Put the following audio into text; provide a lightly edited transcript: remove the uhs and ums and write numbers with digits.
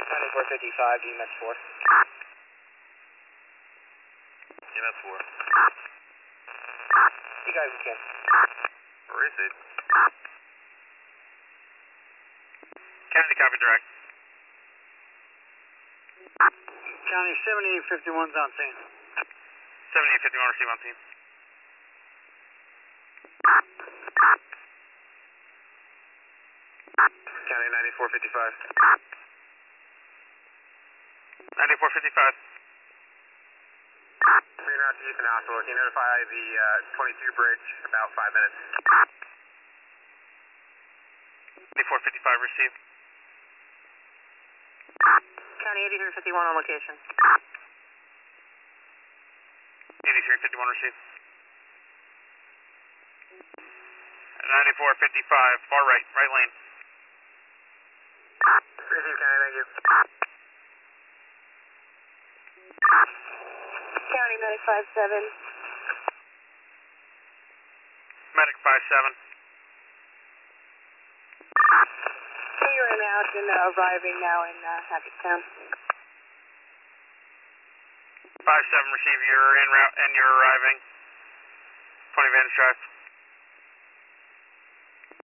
9455, DMX 4. DMX 4. You guys again. Where is it? County, copy direct. County 7851's on scene. 7851, receive on scene. County 9455. 9455. We're going out to Houston Hospital. Can you notify the 22 bridge about 5 minutes? 9455, receive. County 8351 on location. 8351, receive. 9455, far right, right lane. Receive, County, thank you. County Medic 57. Medic 57. You're in out and arriving now in Hackettstown. 57, receive, you're en route and you're arriving. 20 Vantage Drive.